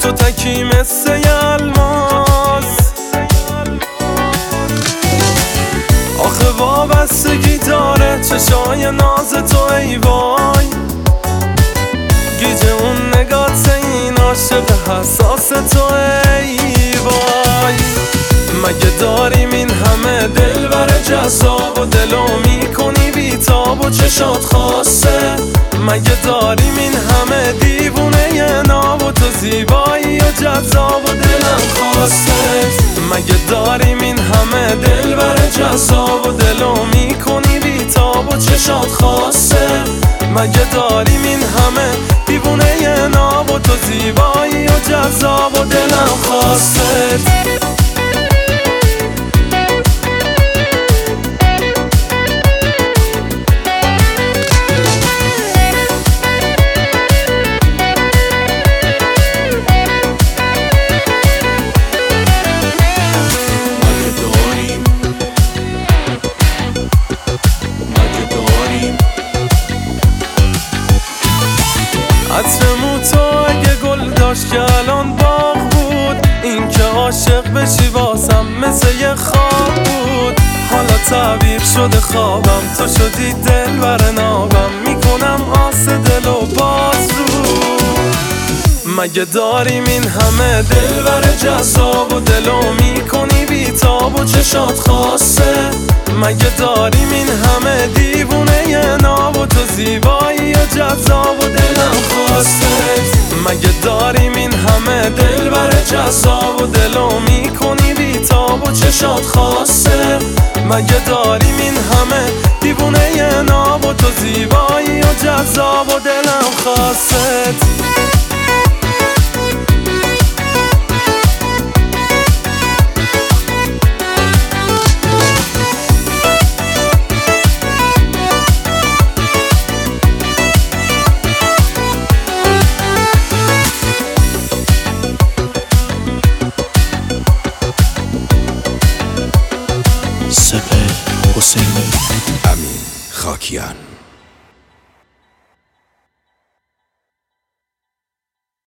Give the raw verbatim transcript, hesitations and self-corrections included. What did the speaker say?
تو تکی مثل الماس. آخه وابستگی داره چشای ناز تو ای وای، گیجه اون نگات این عاشق حساس تو ای وای. مگه داریم این همه دلبر جذاب و دلو میکنی بیتاب و چشات خاصه؟ مگه داریم این همه دیوونه ناب و تو زیبایی و جذاب و دلم خواسته؟ مگه داریم این همه دلبر جذاب و دلو میکنی بیتاب و چشات خاصه؟ مگه داریم این همه دیوونه ناب و تو زیبایی و جذاب و دلم خواسته؟ عطرمو تو اگه گل داشت که الان باغ بود، این که عاشق بشی واسم مثل یه خواب بود. حالا تعبیر شده خوابم، تو شدی دل بر نابم، میکنم آس دل و باز رو. مگه داریم این همه دل بر جذاب و دلو میکنی بیتاب و چشات خاصه؟ مگه داریم این همه دیوونه ناب و تو زیبایی و جذاب و دلم خواسته؟ مگه داریم این همه دل بر جذاب و دلو میکنی بیتاب و چشات خاصه؟ مگه داریم این همه دیوونه ناب و تو زیبایی و جذاب و دلم خواسته؟ سپهر حسینی. امین خاکیان.